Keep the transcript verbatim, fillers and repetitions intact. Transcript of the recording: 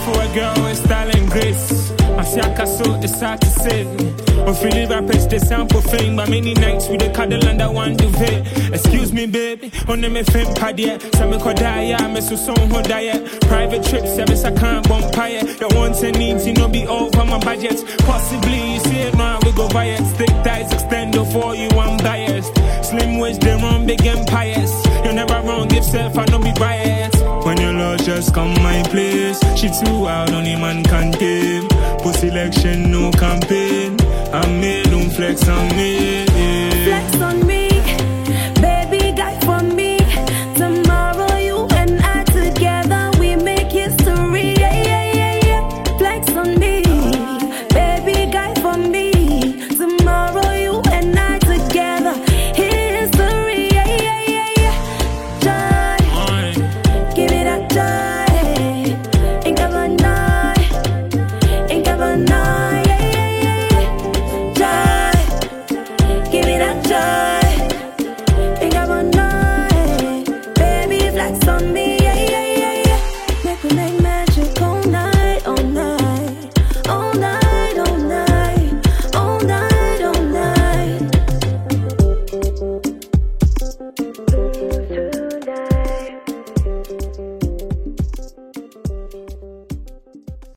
for a girl with style and grace. I see a castle, it's hard to say. On Philly rappers, they sample fame. But many nights with the cuddle and I want to pay. Excuse me, baby, on them a fame pad yet. Some me could die, yeah, me so soon who diet. Private trips, yeah, miss I can't bump it. The wants and needs, you know, be over my budget. Possibly, you see it now, we go buy it. Stick ties, extend for you, I'm biased. Slim waist, they run big empires. You never wrong, give self, I don't be biased. When your love just come my place, she too out, only man can tame. Post election, no campaign. I made them flex on me. Flex on me.